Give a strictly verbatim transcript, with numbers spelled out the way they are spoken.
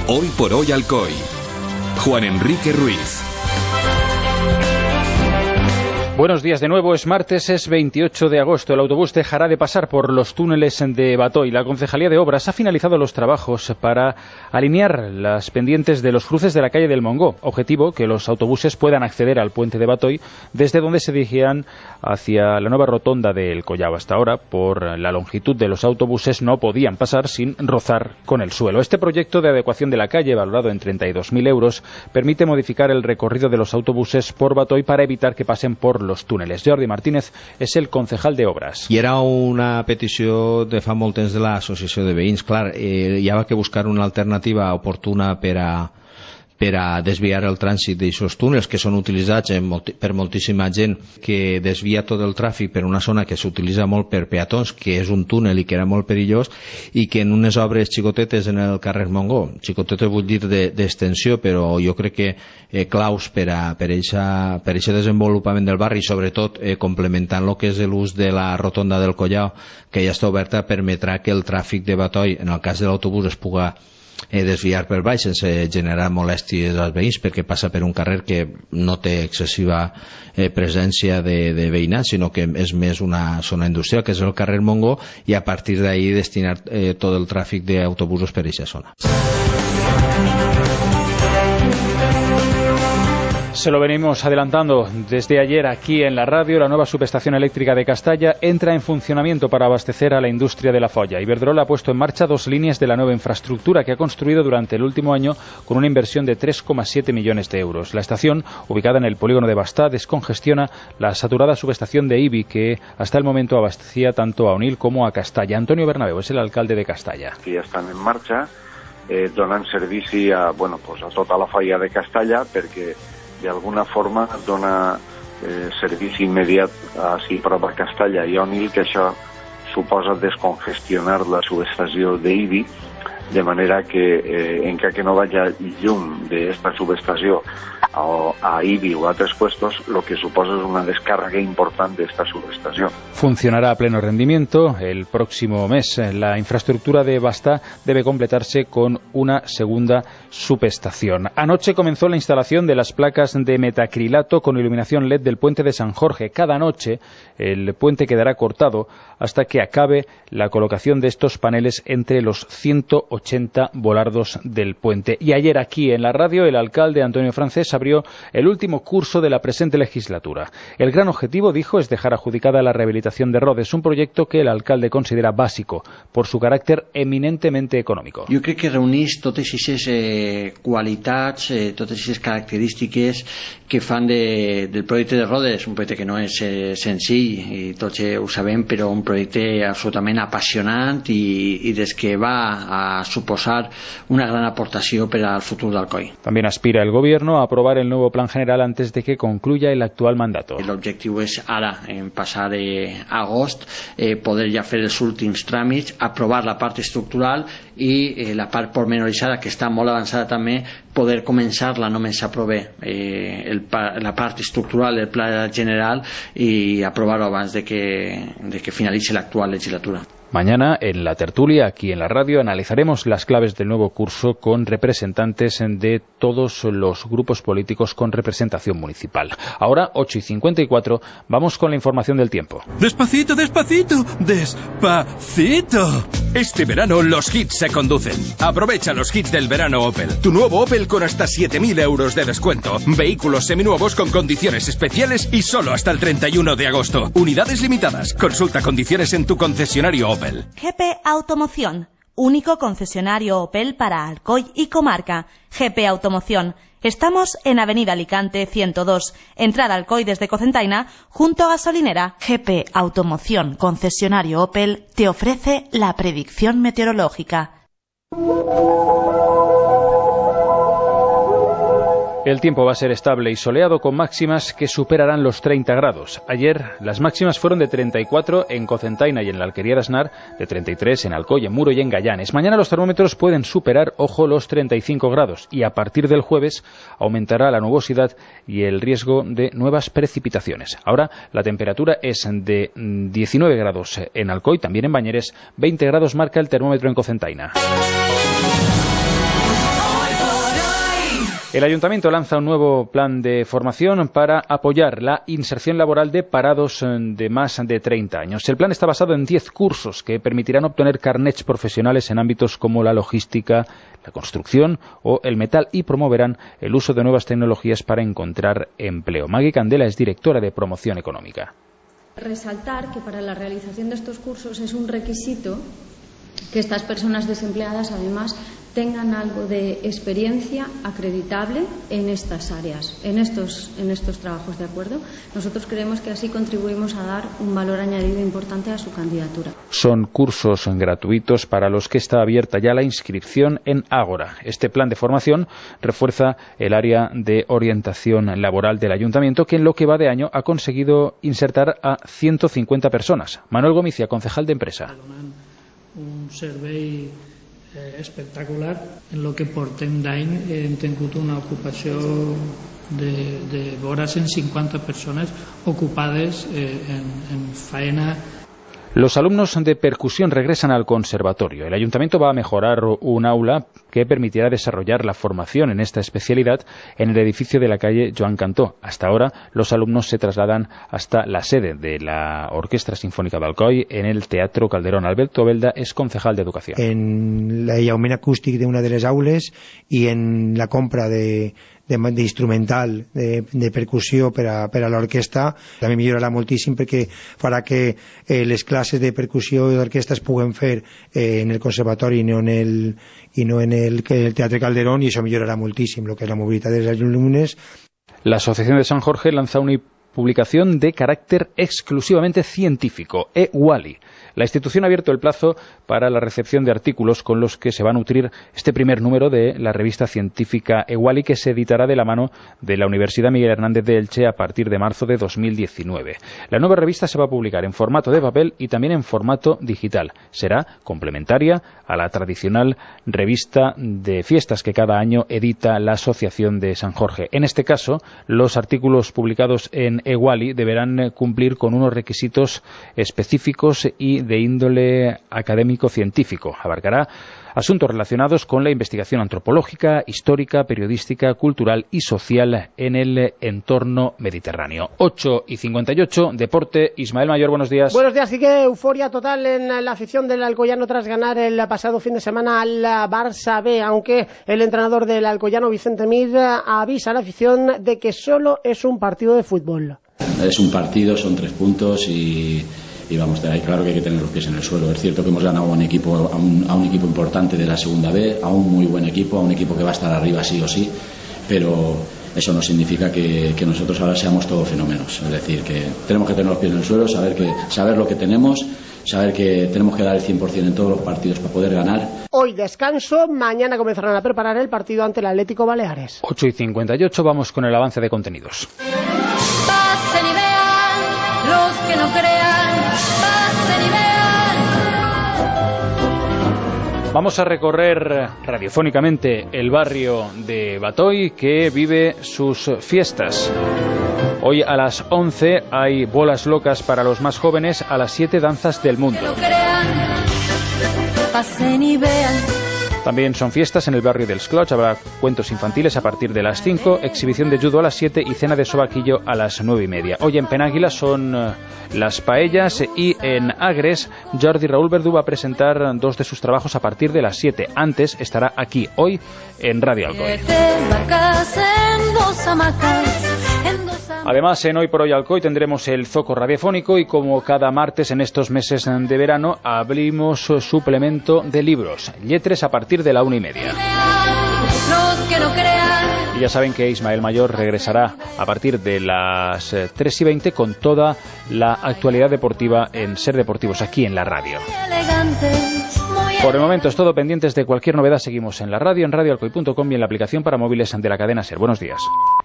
Hoy por hoy Alcoy. Juan Enrique Ruiz. Buenos días de nuevo, es martes, es veintiocho de agosto. El autobús dejará de pasar por los túneles de Batoy. La Concejalía de Obras ha finalizado los trabajos para alinear las pendientes de los cruces de la calle del Mongó. Objetivo, que los autobuses puedan acceder al puente de Batoy desde donde se dirigían hacia la nueva rotonda del Collao. Hasta ahora, por la longitud de los autobuses, no podían pasar sin rozar con el suelo. Este proyecto de adecuación de la calle, valorado en treinta y dos mil euros, permite modificar el recorrido de los autobuses por Batoy para evitar que pasen por los túneles. Jordi Martínez és el concejal de Obras. I era una petició de fa molt temps de l'associació de veïns. Clar, eh, hi ha que buscar una alternativa oportuna per a per a desviar el trànsit d'aixòs túnels que són utilitzats molti, per moltíssima gent que desvia tot el tràfic per una zona que s'utilitza molt per peatons, que és un túnel i que era molt perillós, i que en unes obres xicotetes en el carrer Mongó, xicotetes vull dir d'extensió, de, però jo crec que eh, claus per a per eixa, per eixa desenvolupament del barri, sobretot eh, complementant el que és l'ús de la rotonda del Collao, que ja està oberta, permetrà que el tràfic de Batoy, en el cas de l'autobús, es puga Eh, desviar per baix sense generar molèsties als veïns, perquè passa per un carrer que no té excessiva eh, presència de, de veïnat, sinó que és més una zona industrial, que és el carrer Mongó, i a partir d'ahí destinar eh, tot el tràfic d'autobusos per aquesta zona. Se lo venimos adelantando desde ayer aquí en la radio. La nueva subestación eléctrica de Castalla entra en funcionamiento para abastecer a la industria de la folla. Iberdrola ha puesto en marcha dos líneas de la nueva infraestructura que ha construido durante el último año con una inversión de tres coma siete millones de euros. La estación, ubicada en el polígono de Bastá, descongestiona la saturada subestación de Ibi, que hasta el momento abastecía tanto a Onil como a Castalla. Antonio Bernabéu es el alcalde de Castalla. Que ya están en marcha, eh, donan servici a, bueno, pues a tota la folla de Castalla, perquè d'alguna forma dona eh, servici immediat així prop a Castalla i Onil, que això suposa descongestionar la subestació d'Ibi, de manera que eh, encara que no vaya llum d'esta subestació a, a Ibi o a altres puestos, lo que suposa es una descarga importante de esta subestación. Funcionará a pleno rendimiento el próximo mes. La infraestructura de Bastá debe completarse con una segunda subestación. Anoche comenzó la instalación de las placas de metacrilato con iluminación L E D del puente de San Jorge. Cada noche el puente quedará cortado hasta que acabe la colocación de estos paneles entre los ciento ochenta volardos del puente. Y ayer aquí en la radio el alcalde Antonio Francés abrió el último curso de la presente legislatura. El gran objetivo, dijo, es dejar adjudicada la rehabilitación de Rodes, un proyecto que el alcalde considera básico por su caràcter eminentemente econòmic. Jo crec que reuneix totes aquestes eh, qualitats, eh, totes aquestes característiques que fan de, del projecte de Rodes, un projecte que no és eh, senzill, i tots eh, ho sabem, però un projecte absolutament apassionant i, i des que va a suposar una gran aportació per al futur d'Alcoi. También aspira el gobierno a aprobar el nuevo plan general antes de que concluya el actual mandato. L'objectiu és ara, en passar eh, agost, eh, poder ja fer els últims tràmits, aprovar la part estructural i eh, la part pormenoritzada, que està molt avançada també, poder començar-la només aprovar eh, el, la part estructural, el pla general, i aprovar-ho abans de que, de que finalitzi l'actual legislatura. Mañana, en la tertulia, aquí en la radio, analizaremos las claves del nuevo curso con representantes de todos los grupos políticos con representación municipal. Ahora, ocho y cincuenta y cuatro, vamos con la información del tiempo. ¡Despacito, despacito, despacito! Este verano los hits se conducen. Aprovecha los hits del verano Opel. Tu nuevo Opel con hasta siete mil euros de descuento. Vehículos seminuevos con condiciones especiales y solo hasta el treinta y uno de agosto. Unidades limitadas. Consulta condiciones en tu concesionario Opel. G P Automoción, único concesionario Opel para Alcoy y comarca. G P Automoción. Estamos en Avenida Alicante ciento dos, entrada Alcoy desde Cocentaina, junto a Gasolinera. G P Automoción, concesionario Opel, te ofrece la predicción meteorológica. El tiempo va a ser estable y soleado con máximas que superarán los treinta grados. Ayer las máximas fueron de treinta y cuatro en Cocentaina y en la Alquería de Aznar, de treinta y tres en Alcoy, en Muro y en Gallanes. Mañana los termómetros pueden superar, ojo, los treinta y cinco grados y a partir del jueves aumentará la nubosidad y el riesgo de nuevas precipitaciones. Ahora la temperatura es de diecinueve grados en Alcoy, también en Bañeres, veinte grados marca el termómetro en Cocentaina. El Ayuntamiento lanza un nuevo plan de formación para apoyar la inserción laboral de parados de más de treinta años. El plan está basado en diez cursos que permitirán obtener carnets profesionales en ámbitos como la logística, la construcción o el metal y promoverán el uso de nuevas tecnologías para encontrar empleo. Maggie Candela es directora de Promoción Económica. Resaltar que para la realización de estos cursos es un requisito que estas personas desempleadas además tengan algo de experiencia acreditable en estas áreas, en estos, en estos trabajos, ¿de acuerdo? Nosotros creemos que así contribuimos a dar un valor añadido importante a su candidatura. Son cursos gratuitos para los que está abierta ya la inscripción en Ágora. Este plan de formación refuerza el área de orientación laboral del Ayuntamiento, que en lo que va de año ha conseguido insertar a ciento cincuenta personas. Manuel Gomicia, concejal de Empresa. Un servei eh, espectacular en lo que portem d'any hem tingut una ocupació de, de vora cent cinquanta persones ocupades eh, en, en faena. Los alumnos de percusión regresan al conservatorio. El Ayuntamiento va a mejorar un aula que permitirá desarrollar la formación en esta especialidad en el edificio de la calle Joan Cantó. Hasta ahora, los alumnos se trasladan hasta la sede de la Orquestra Sinfónica de Alcoi en el Teatro Calderón. Alberto Belda és concejal d'Educació. En l'aïllament acústic d'una de les aules i en la compra de d'instrumental, de, de percussió per a, per a l'orquestra, també millorarà moltíssim perquè farà que eh, les classes de percussió i d'orquestra es puguen fer eh, en el conservatori i no en el, i no en el, el Teatre Calderón, i això millorarà moltíssim el que és la mobilitat dels alumnes. La Asociación de San Jorge lanza una publicación de carácter exclusivamente científico, eWally. La institución ha abierto el plazo para la recepción de artículos con los que se va a nutrir este primer número de la revista científica eWally, que se editará de la mano de la Universidad Miguel Hernández de Elche a partir de marzo de dos mil diecinueve. La nueva revista se va a publicar en formato de papel y también en formato digital. Será complementaria a la tradicional revista de fiestas que cada año edita la Asociación de San Jorge. En este caso, los artículos publicados en eWally deberán cumplir con unos requisitos específicos y de índole académico-científico. Abarcará asuntos relacionados con la investigación antropológica, histórica, periodística, cultural y social en el entorno mediterráneo. ocho y cincuenta y ocho, Deporte. Ismael Mayor, buenos días. Buenos días, sí que euforia total en la afición del Alcoyano tras ganar el pasado fin de semana al Barça B, aunque el entrenador del Alcoyano, Vicente Mir, avisa a la afición de que solo es un partido de fútbol. Es un partido, son tres puntos y... y vamos, claro que hay que tener los pies en el suelo. Es cierto que hemos ganado a un equipo a un, a un equipo importante de la segunda B, a un muy buen equipo, a un equipo que va a estar arriba sí o sí, pero eso no significa que, que nosotros ahora seamos todos fenómenos. Es decir, que tenemos que tener los pies en el suelo, saber que saber lo que tenemos, saber que tenemos que dar el cien por cien en todos los partidos para poder ganar. Hoy descanso, mañana comenzarán a preparar el partido ante el Atlético Baleares. ocho y cincuenta y ocho, vamos con el avance de contenidos. Pasen y vean los que no crean. Vamos a recorrer radiofónicamente el barrio de Batoy, que vive sus fiestas. Hoy a las once hay bolas locas para los más jóvenes, a las siete danzas del mundo. Pasen y vean. También son fiestas en el barrio del Sclotch, habrá cuentos infantiles a partir de las cinco, exhibición de judo a las siete y cena de sobaquillo a las nueve y media. Hoy en Penàguila son uh, las paellas y en Agres Jordi Raúl Verdú va a presentar dos de sus trabajos a partir de las siete. Antes estará aquí, hoy, en Radio Alcoy. Además, en Hoy por Hoy Alcoy tendremos el zoco radiofónico y como cada martes en estos meses de verano abrimos suplemento de libros, Lletres a partir de la una y media. Y ya saben que Ismael Mayor regresará a partir de las tres y veinte con toda la actualidad deportiva en Ser Deportivos, aquí en la radio. Por el momento es todo. Pendientes de cualquier novedad seguimos en la radio, en radio alcoy punto com y en la aplicación para móviles de la cadena Ser. Buenos días.